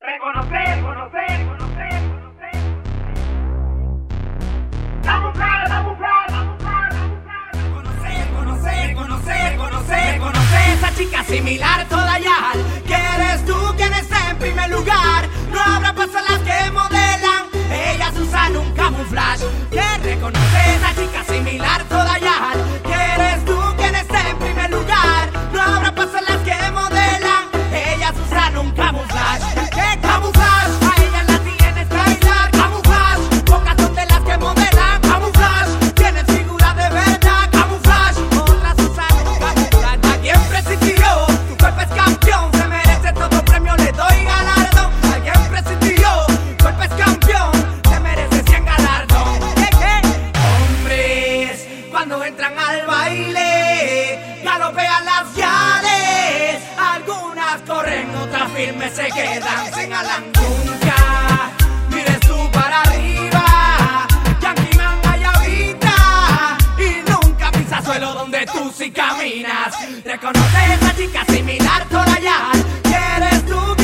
Reconocer esa chica similar toda ya. Que eres tú quien está en primer lugar. No habrá pasadas que modelan, ellas usan un camuflaje. Que reconoce esa chica similar toda ya. Que eres tú quien está en primer lugar. No habrá pasadas que modelan, ellas usan un camuflaje. ¿Qué camuflaje? A ellas las tienes que bailar. Camuflaje, pocas son de las que modelan. Camuflaje, tienes figura de verdad. Camuflaje, otras usan un camuflaje. Alguien presistió, tu cuerpo es campeón. Se merece todo premio, le doy galardón. Alguien presistió, tu cuerpo es campeón. Se merece 100 galardón. Hombres, cuando entran al baile, galopean las yales. Algunas corren, otras firmes se quedan. Señalan nunca, mires tú para arriba. Yankee manda y habita, y nunca pisa suelo donde tú sí caminas. Reconoce esa chica similar toda ya. Que eres tú